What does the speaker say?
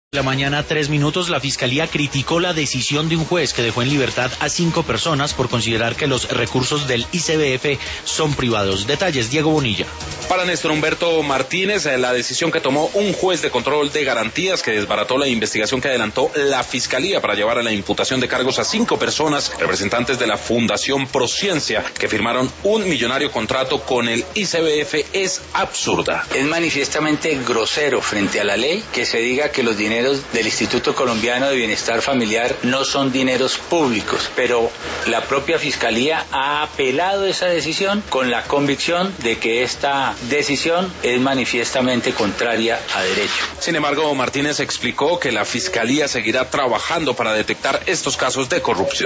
La mañana, 3 minutos, la Fiscalía criticó la decisión de un juez que dejó en libertad a 5 personas por considerar que los recursos del ICBF son privados. Detalles, Diego Bonilla. Para Néstor Humberto Martínez, la decisión que tomó un juez de control de garantías que desbarató la investigación que adelantó la Fiscalía para llevar a la imputación de cargos a 5 personas, representantes de la Fundación Prociencia, que firmaron un millonario contrato con el ICBF, es absurda. Es manifiestamente grosero frente a la ley que se diga que los dineros del Instituto Colombiano de Bienestar Familiar no son dineros públicos, pero la propia Fiscalía ha apelado esa decisión con la convicción de que esta decisión es manifiestamente contraria a derecho. Sin embargo, Martínez explicó que la Fiscalía seguirá trabajando para detectar estos casos de corrupción.